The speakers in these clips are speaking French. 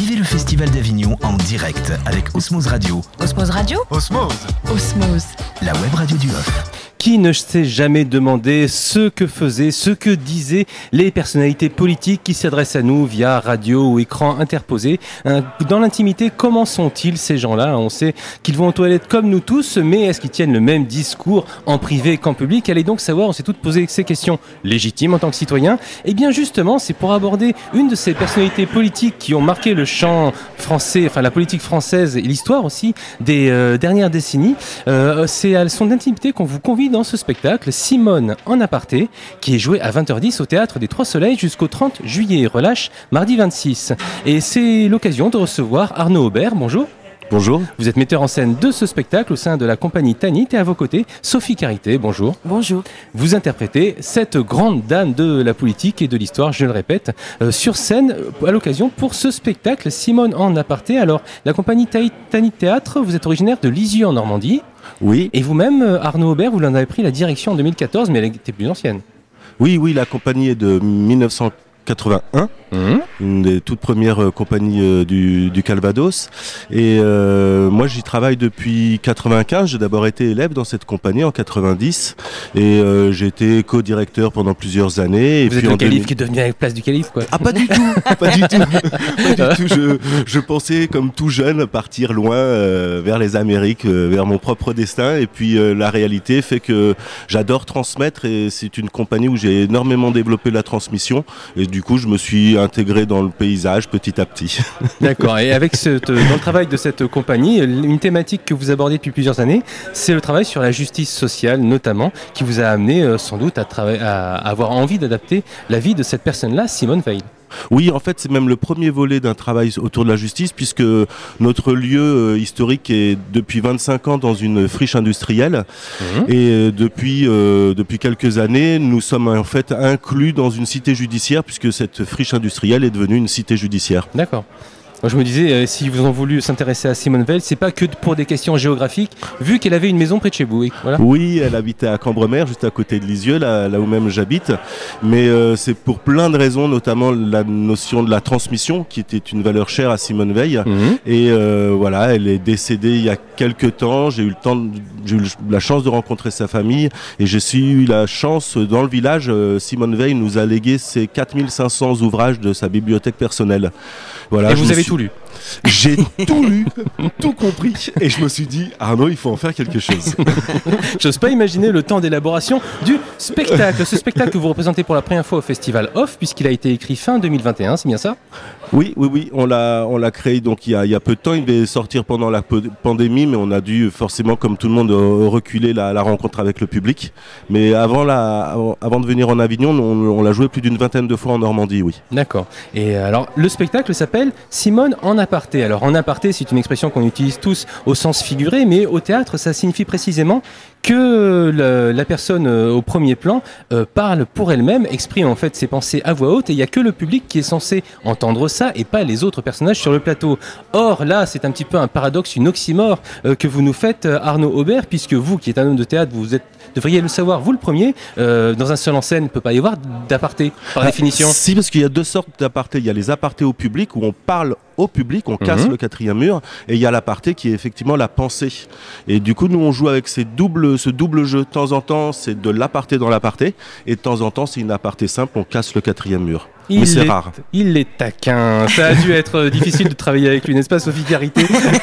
Vivez le Festival d'Avignon en direct avec Osmose Radio. Osmose Radio ? Osmose. Osmose. La web radio du Off. Qui ne s'est jamais demandé ce que faisaient, ce que disaient les personnalités politiques qui s'adressent à nous via radio ou écran interposé. Dans l'intimité, comment sont-ils ces gens-là ? On sait qu'ils vont aux toilettes comme nous tous, mais est-ce qu'ils tiennent le même discours en privé qu'en public ? Allez donc savoir, on s'est toutes posé ces questions légitimes en tant que citoyens. Et bien justement, c'est pour aborder une de ces personnalités politiques qui ont marqué le champ français, enfin la politique française et l'histoire aussi des dernières décennies. C'est à son intimité qu'on vous convie dans ce spectacle, Simone en aparté, qui est joué à 20h10 au Théâtre des Trois Soleils jusqu'au 30 juillet, relâche mardi 26. Et c'est l'occasion de recevoir Arnaud Aubert, bonjour. Bonjour. Vous êtes metteur en scène de ce spectacle au sein de la compagnie Tanit et à vos côtés, Sophie Carité, bonjour. Bonjour. Vous interprétez cette grande dame de la politique et de l'histoire, je le répète, sur scène à l'occasion pour ce spectacle, Simone en aparté. Alors, la compagnie Tanit Théâtre, vous êtes originaire de Lisieux en Normandie. Oui. Et vous-même, Arnaud Aubert, vous en avez pris la direction en 2014, mais elle était plus ancienne. Oui, la compagnie est de 1981, une des toutes premières compagnies du Calvados. Et moi, j'y travaille depuis 95. J'ai d'abord été élève dans cette compagnie en 90. Et j'ai été co-directeur pendant plusieurs années. Et vous êtes le calife qui est devenu à la place du calife, quoi. Ah, pas du tout. Pas du tout. Je pensais, comme tout jeune, partir loin vers les Amériques, vers mon propre destin. Et puis, la réalité fait que j'adore transmettre. Et c'est une compagnie où j'ai énormément développé la transmission. Et du coup, je me suis intégré dans le paysage petit à petit. D'accord. Et avec dans le travail de cette compagnie, une thématique que vous abordez depuis plusieurs années, c'est le travail sur la justice sociale, notamment, qui vous a amené sans doute à avoir envie d'adapter la vie de cette personne-là, Simone Veil. Oui, en fait, c'est même le premier volet d'un travail autour de la justice, puisque notre lieu historique est depuis 25 ans dans une friche industrielle. Et depuis quelques années, nous sommes en fait inclus dans une cité judiciaire, puisque cette friche industrielle est devenue une cité judiciaire. D'accord. Moi, je me disais, si vous ont voulu s'intéresser à Simone Veil, c'est pas que pour des questions géographiques, vu qu'elle avait une maison près de chez vous. Voilà. Oui, elle habitait à Cambremer, juste à côté de Lisieux, là où même j'habite. Mais c'est pour plein de raisons, notamment la notion de la transmission, qui était une valeur chère à Simone Veil. Et voilà, elle est décédée il y a quelques temps. J'ai eu la chance de rencontrer sa famille. Et j'ai eu la chance, dans le village, Simone Veil nous a légué ses 4500 ouvrages de sa bibliothèque personnelle. Voilà, et vous avez tout lu. J'ai tout lu, tout compris, et je me suis dit, Arnaud, il faut en faire quelque chose. J'ose pas imaginer le temps d'élaboration du spectacle. Ce spectacle que vous représentez pour la première fois au Festival Off, puisqu'il a été écrit fin 2021, c'est bien ça ? Oui, on l'a créé donc il y a peu de temps. Il devait sortir pendant la pandémie, mais on a dû forcément, comme tout le monde, reculer la rencontre avec le public. Mais avant de venir en Avignon, on l'a joué plus d'une vingtaine de fois en Normandie, oui. D'accord. Et alors, le spectacle s'appelle Simone en aparté. Alors, en aparté, c'est une expression qu'on utilise tous au sens figuré, mais au théâtre, ça signifie précisément que la personne au premier plan parle pour elle-même, exprime en fait ses pensées à voix haute, et il n'y a que le public qui est censé entendre ça et pas les autres personnages sur le plateau. Or là, c'est un petit peu un paradoxe, une oxymore que vous nous faites, Arnaud Aubert, puisque vous qui êtes un homme de théâtre, devriez le savoir, vous le premier, dans un seul en scène, il ne peut pas y avoir d'aparté par définition. Si, parce qu'il y a deux sortes d'apartés. Il y a les apartés au public où on parle au public, on casse le quatrième mur, et il y a l'aparté qui est effectivement la pensée. Et du coup, nous on joue avec ce double jeu. De temps en temps, c'est de l'aparté dans l'aparté, et de temps en temps, c'est une aparté simple, on casse le quatrième mur. Mais c'est rare. Il est taquin. Ça a dû être difficile de travailler avec lui, n'est-ce pas, Sophie Carité ?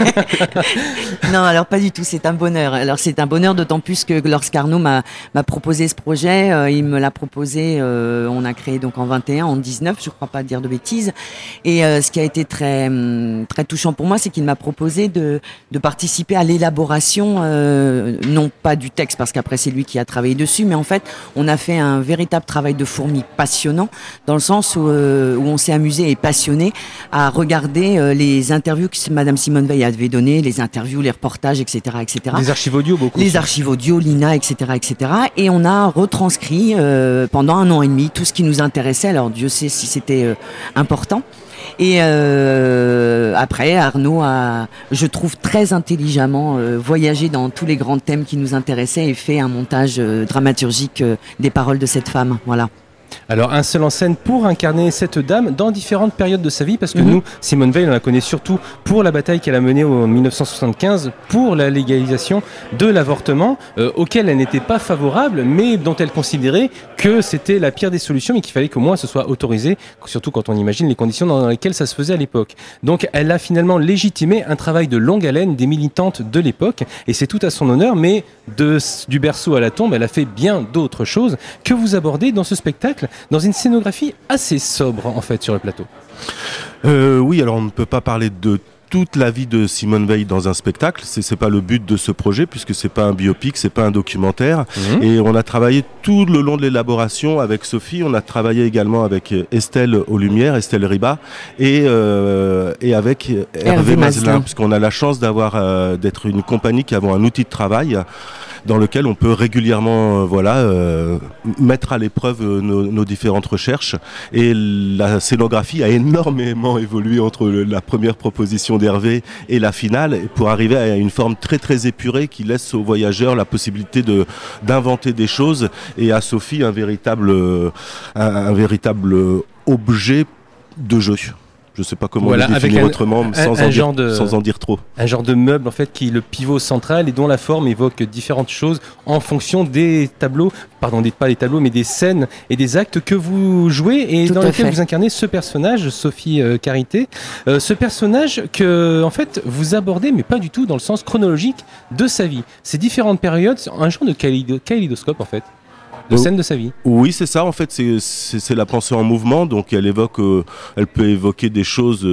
Non, alors pas du tout, c'est un bonheur. Alors c'est un bonheur d'autant plus que lorsqu'Arnaud m'a proposé ce projet, il me l'a proposé, on a créé donc en 21, en 19, je crois pas dire de bêtises. Et ce qui a été très touchant pour moi, c'est qu'il m'a proposé de participer à l'élaboration, non pas du texte, parce qu'après c'est lui qui a travaillé dessus, mais en fait, on a fait un véritable travail de fourmi passionnant, dans le sens où on s'est amusé et passionné à regarder les interviews que Madame Simone Veil avait données, les interviews, les reportages, etc., etc. Les archives audio, beaucoup. Les archives audio, l'INA, etc., etc. Et on a retranscrit pendant 1 an et demi tout ce qui nous intéressait. Alors Dieu sait si c'était important. Et après, Arnaud a, je trouve très intelligemment, voyagé dans tous les grands thèmes qui nous intéressaient et fait un montage dramaturgique des paroles de cette femme. Voilà. Alors un seul en scène pour incarner cette dame dans différentes périodes de sa vie, parce que nous, Simone Veil, on la connaît surtout pour la bataille qu'elle a menée en 1975 pour la légalisation de l'avortement, auquel elle n'était pas favorable, mais dont elle considérait que c'était la pire des solutions et qu'il fallait qu'au moins ce soit autorisé, surtout quand on imagine les conditions dans lesquelles ça se faisait à l'époque. Donc elle a finalement légitimé un travail de longue haleine des militantes de l'époque, et c'est tout à son honneur, mais du berceau à la tombe, elle a fait bien d'autres choses que vous abordez dans ce spectacle, dans une scénographie assez sobre en fait sur le plateau. Oui, alors on ne peut pas parler de toute la vie de Simone Veil dans un spectacle, c'est pas le but de ce projet puisque c'est pas un biopic, c'est pas un documentaire. Et on a travaillé tout le long de l'élaboration avec Sophie, on a travaillé également avec Estelle aux Lumières, Estelle Riba et avec Hervé Mazelin, puisqu'on a la chance d'être une compagnie qui avons un outil de travail dans lequel on peut régulièrement mettre à l'épreuve nos différentes recherches. Et la scénographie a énormément évolué entre la première proposition d'Hervé et la finale, pour arriver à une forme très très épurée qui laisse aux voyageurs la possibilité d'inventer des choses, et à Sophie un véritable objet de jeu. Je ne sais pas comment le définir autrement, sans en dire trop. Un genre de meuble en fait qui est le pivot central et dont la forme évoque différentes choses en fonction des tableaux, pas des tableaux, mais des scènes et des actes que vous jouez et dans lesquels vous incarnez ce personnage, Sophie Carité. Ce personnage que en fait vous abordez, mais pas du tout dans le sens chronologique de sa vie. Ces différentes périodes, un genre de kaléidoscope en fait. De scène de sa vie. Oui, c'est ça. En fait, c'est la pensée en mouvement. Donc, elle peut évoquer des choses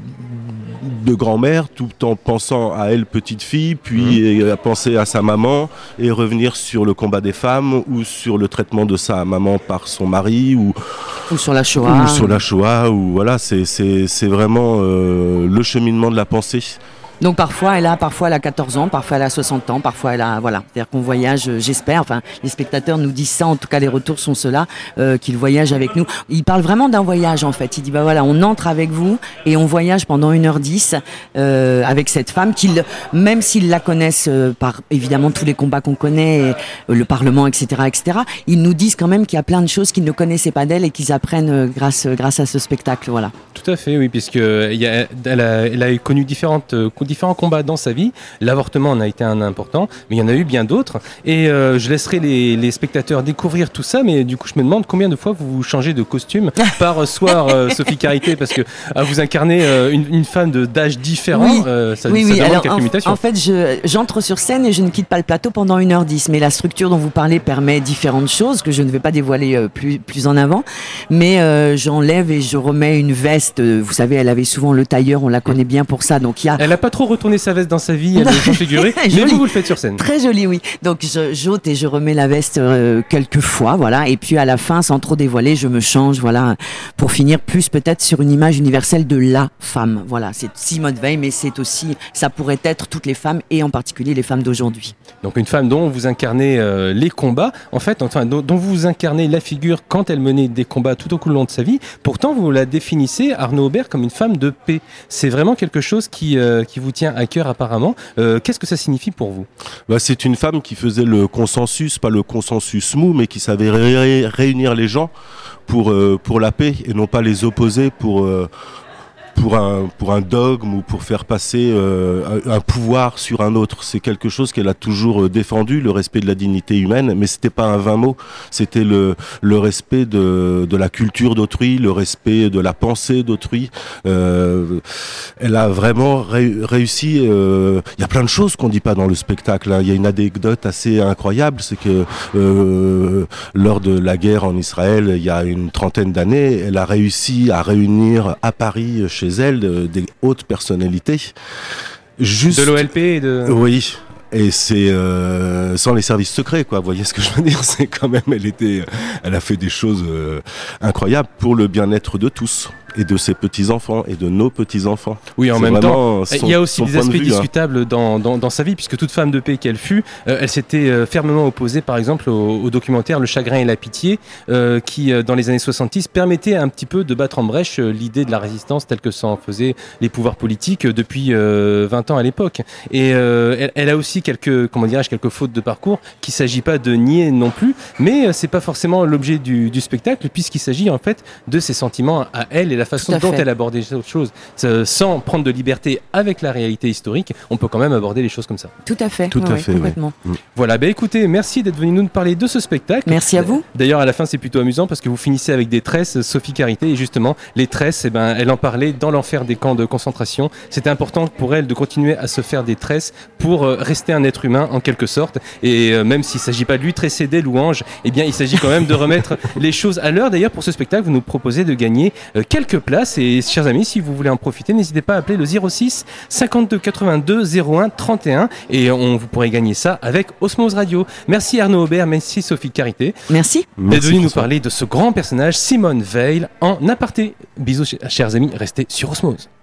de grand-mère, tout en pensant à elle petite fille, puis à penser à sa maman et revenir sur le combat des femmes ou sur le traitement de sa maman par son mari ou sur la Shoah. Ou voilà, c'est vraiment le cheminement de la pensée. Donc parfois elle a 14 ans, parfois elle a 60 ans, parfois elle a, voilà. C'est-à-dire qu'on voyage, j'espère, enfin les spectateurs nous disent ça, en tout cas les retours sont ceux-là, qu'ils voyagent avec nous. Il parle vraiment d'un voyage en fait, il dit on entre avec vous et on voyage pendant 1h10 avec cette femme même s'ils la connaissent par évidemment tous les combats qu'on connaît, le Parlement, etc., ils nous disent quand même qu'il y a plein de choses qu'ils ne connaissaient pas d'elle et qu'ils apprennent grâce à ce spectacle, voilà. Tout à fait, oui, puisque elle a connu différents combats dans sa vie. L'avortement en a été un important, mais il y en a eu bien d'autres. Et je laisserai les spectateurs découvrir tout ça, mais du coup, je me demande combien de fois vous changez de costume par soir, Sophie Carité, parce que vous incarnez une femme d'âge différent, ça demande alors, quelques mutations. En fait, j'entre sur scène et je ne quitte pas le plateau pendant 1h10, mais la structure dont vous parlez permet différentes choses que je ne vais pas dévoiler plus en avant, mais j'enlève et je remets une veste. Vous savez, elle avait souvent le tailleur, on la connaît bien pour ça, donc elle n'a pas trop retourné sa veste dans sa vie, elle est configurée, mais vous le faites sur scène. Très joli, oui. Donc j'ôte et je remets la veste quelques fois, voilà. Et puis à la fin, sans trop dévoiler, je me change, voilà, pour finir plus peut-être sur une image universelle de la femme. Voilà, c'est Simone Veil, mais c'est aussi, ça pourrait être toutes les femmes et en particulier les femmes d'aujourd'hui. Donc une femme dont vous incarnez les combats, en fait, dont vous incarnez la figure quand elle menait des combats tout au long de sa vie. Pourtant, vous la définissez, Arnaud Aubert, comme une femme de paix. C'est vraiment quelque chose qui vous tient à cœur apparemment. Qu'est-ce que ça signifie pour vous ? C'est une femme qui faisait le consensus, pas le consensus mou, mais qui savait réunir les gens pour la paix et non pas les opposer pour un dogme ou pour faire passer un pouvoir sur un autre. C'est quelque chose qu'elle a toujours défendu, le respect de la dignité humaine, mais c'était pas un vain mot, c'était le respect de la culture d'autrui, le respect de la pensée d'autrui. Elle a vraiment réussi. Il y a plein de choses qu'on dit pas dans le spectacle, hein. Il y a une anecdote assez incroyable, c'est que lors de la guerre en Israël, il y a une trentaine d'années, elle a réussi à réunir à Paris, chez elle, des hautes personnalités. De l'OLP et de... Oui. Et c'est sans les services secrets, quoi. Vous voyez ce que je veux dire ? C'est quand même, elle a fait des choses incroyables pour le bien-être de tous. Et de ses petits-enfants et de nos petits-enfants. Oui, en C'est même temps, vraiment il y a aussi des point de aspects vue, hein. discutables dans sa vie, puisque toute femme de paix qu'elle fut, elle s'était fermement opposée, par exemple, au documentaire Le Chagrin et la Pitié, qui, dans les années 70, permettait un petit peu de battre en brèche l'idée de la résistance telle que s'en faisaient les pouvoirs politiques depuis 20 ans à l'époque. Et elle a aussi quelques fautes de parcours qu'il ne s'agit pas de nier non plus, mais c'est pas forcément l'objet du spectacle, puisqu'il s'agit en fait de ses sentiments à elle et la façon dont elle abordait les choses. Sans prendre de liberté avec la réalité historique, on peut quand même aborder les choses comme ça. Tout à fait. Tout à fait, complètement. oui. Voilà, écoutez, merci d'être venu nous parler de ce spectacle. Merci à vous. D'ailleurs, à la fin, c'est plutôt amusant parce que vous finissez avec des tresses, Sophie Carité, et justement, les tresses, elle en parlait dans l'enfer des camps de concentration. C'était important pour elle de continuer à se faire des tresses pour rester un être humain en quelque sorte. Et même s'il ne s'agit pas de lui tresser des louanges, eh bien, il s'agit quand même de remettre les choses à l'heure. D'ailleurs, pour ce spectacle, vous nous proposez de gagner quelques places. Et chers amis, si vous voulez en profiter, n'hésitez pas à appeler le 06 52 82 01 31 et vous pourrez gagner ça avec Osmose Radio. Merci Arnaud Aubert, merci Sophie Carité. Merci. D'être venu nous parler de ce grand personnage, Simone Veil, en aparté. Bisous chers amis, restez sur Osmose.